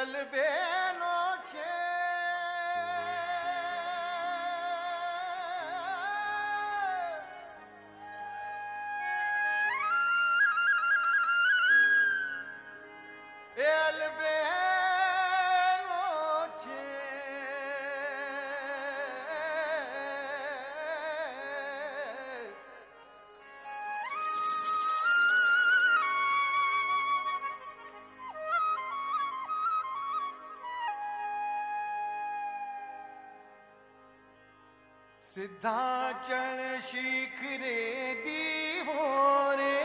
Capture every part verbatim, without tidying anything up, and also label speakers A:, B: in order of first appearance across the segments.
A: अलबेलो छे अलबेलो छे सिद्धाचल शिखरे दीवो रे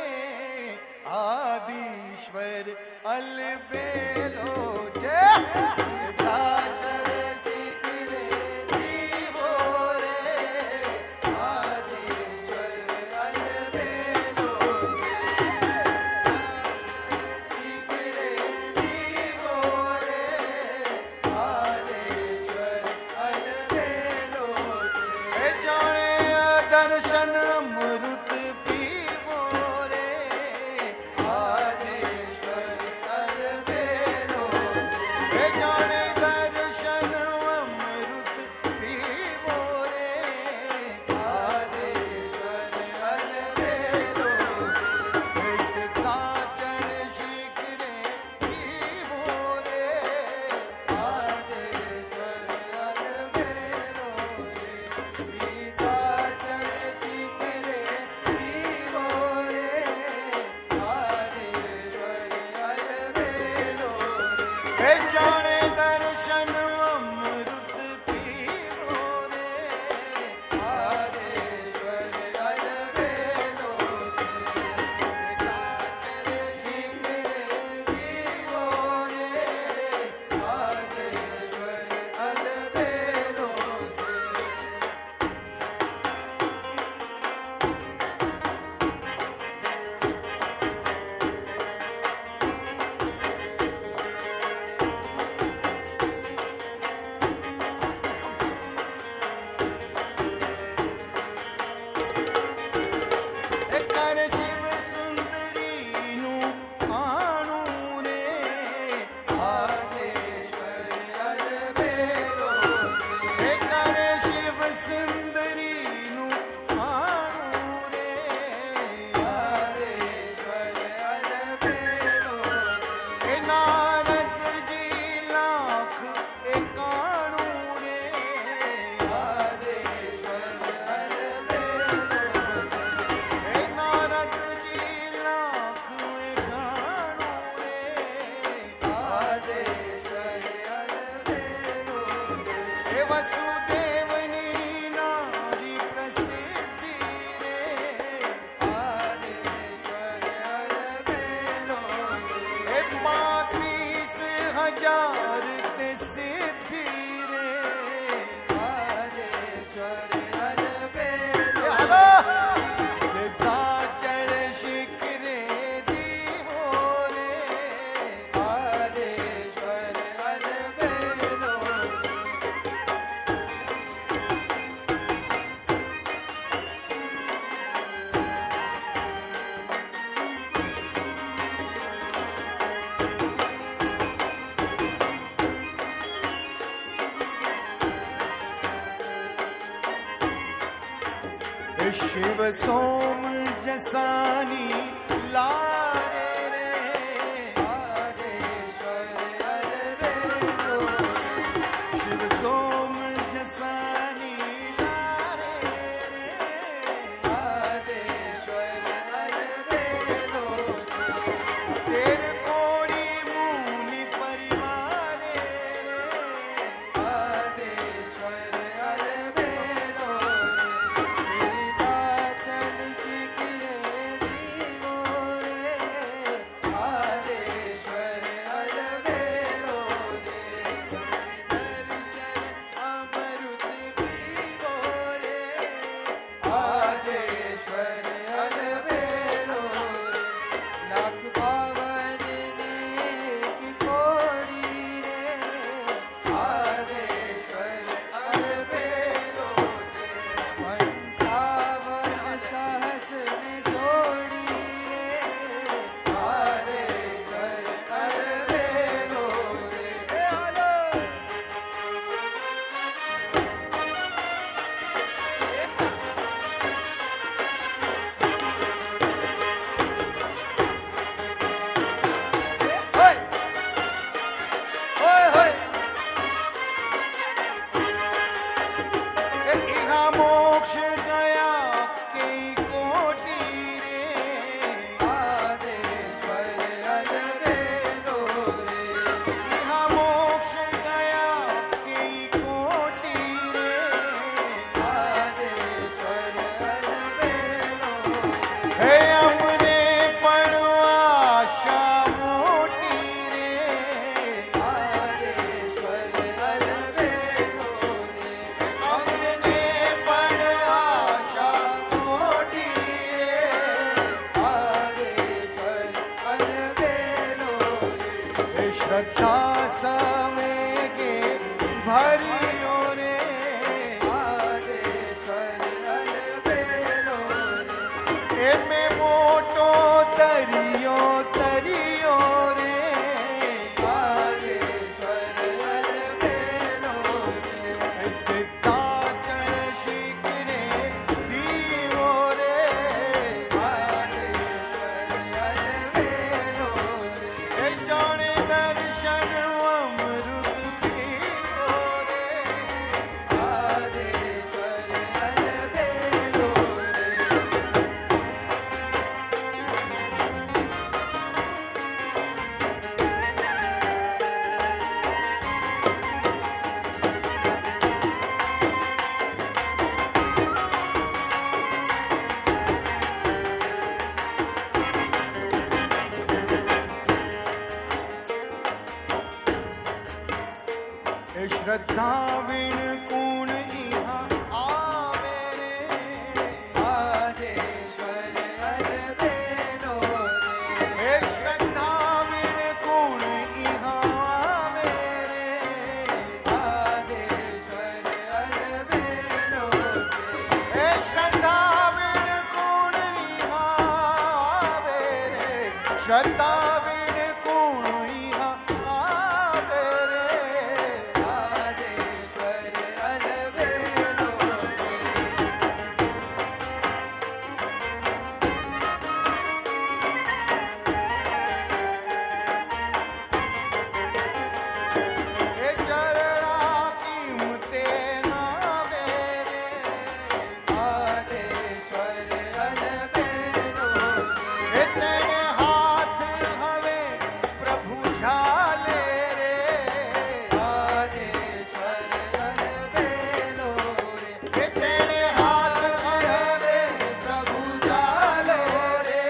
A: आदिश्वर अलबेलो छे सिद्धाचल शिखरे दीवो रे आदिश्वर अलबेलो छे शिखरे दीवो रे आदिश्वर अलबेलो छे जाने दर्शन अमृत पीवो रे आदेश्वर अलबेलो छे जाने दर्शन अमृत पीवो रे आदेश्वर अलबेलो छे सिद्धाचल शिखरे दीवो रे आदेश्वर अलबेलो जाने दर्शन अमृत पीवो रे आदेश्वर अलबेलो सिद्धाचल शिखरे दीवो रे आदेश्वर अलबेलो कर शिव सुंदरी नु आणू रे आदेश्वर अलबेलो कर शिव सुंदरी नु आणू रे आदेश्वर अलबेलो नारद जी लाख एकाणू रे आदेश्वर अलबेलो नारद जी लाख एकाणू रे आदेश्वर अलबेलो हे वसुदेवनी नारी प्रसिद्धि रे आदेश्वर अलबेलो हे पैंतीस हजार ते सिद्धि रे आदेश्वर अलबेलो सिद्धाचल शिखरे दीवो रे आदेश्वर अलबेलो शिव सोम जसानी लारे रे आदेश्वर अलबेलो शिव सोम जसानी लारे रे आदेश्वर अलबेलो तेरे कोड़ी मुनि परिवारे रे आदेश्वर अलबेलो सिद्धाचल शिखरे श्रद्धा समेगे भरियो रे
B: आदेश्वर अलबेलो रे
A: एमे मोटो तरियो तरियो रे
B: आदेश्वर अलबेलो रे
A: सिद्धाचल शिखरे दीवो रे
B: आदेश्वर अलबेलो रे
A: ए जाने दर्शन अमृत पीवो रे
B: आदेश्वर अलबेलो रे
A: ए श्रद्धा विण कूण इहा आवे रे
B: आदेश्वर अलबेलो रे
A: ए श्रद्धा विण कूण इहा आवे रे
B: आदेश्वर अलबेलो रे
A: ए श्रद्धा विण कूण इहा आवे रे श्रद्धा विण कूण इहा आवे रे
B: आदेश्वर अलबेलो रे
A: ए चरणा कीमते नावे रे
B: आदेश्वर अलबेलो रे
A: ए तेरे हाथ हवे प्रभु झाले रे
B: आदेश्वर अलबेलो रे
A: ए तेरे हाथ हवे प्रभु झाले रे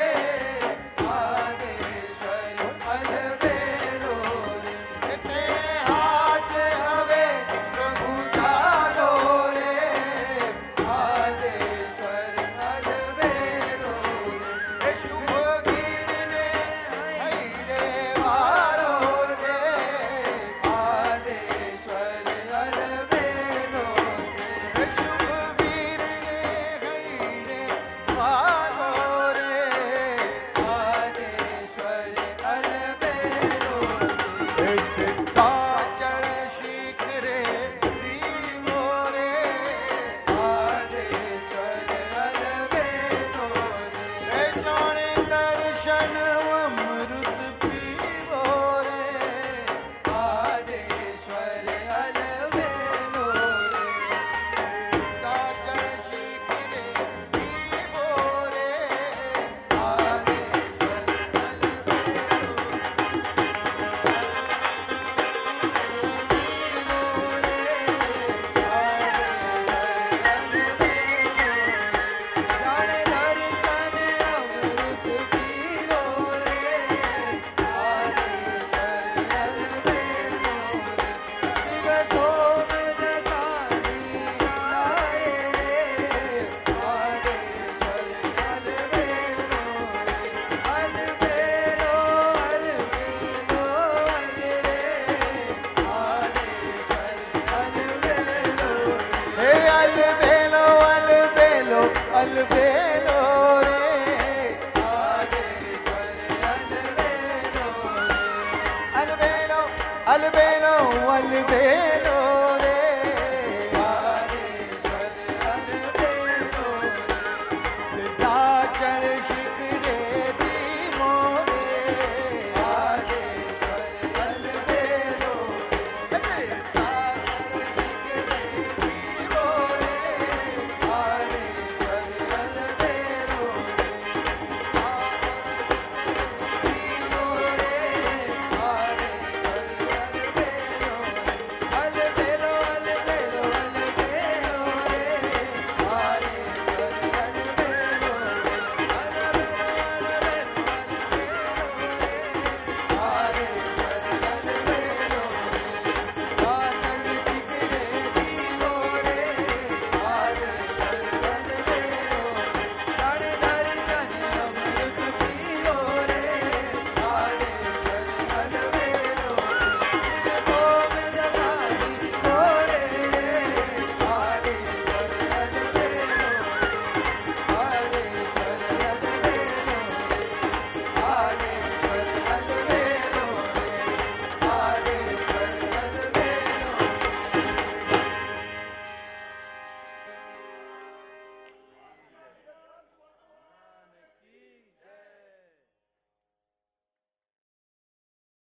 B: आदेश्वर अलबेलो रे
A: ए तेरे हाथ हवे प्रभु झालो रे
B: आदेश्वर अलबेलो रे
A: ए शुभ वीर ने हई रे वारो छे
B: आदेश्वर अलबेलो रे
A: शुभ वीर ने हई रे वारो रे
B: आदेश्वर अलबेलो रे
A: ए सिद्धाचल शिखरे दीवो रे
B: आदेश्वर अलबेलो रे
A: ए जाने दर्शन अमृत पीवो रे
B: आदेश्वर अलबेलो रे
A: सिद्धाचल शिखरे दीवो रे आदेश्वर
B: जाने दर्शन अमृत पीरो रे आदेश्वर अलबेलो शिव सोम दसानी आए रे आदेश्वर अलबेलो अलबेलो अलबेलो रे आदेश्वर अलबेलो
A: हे अलबेलो अलबेलो अलबेलो रे
B: आदेश्वर अलबेलो
A: अलबेलो अलबेलो अलबेलो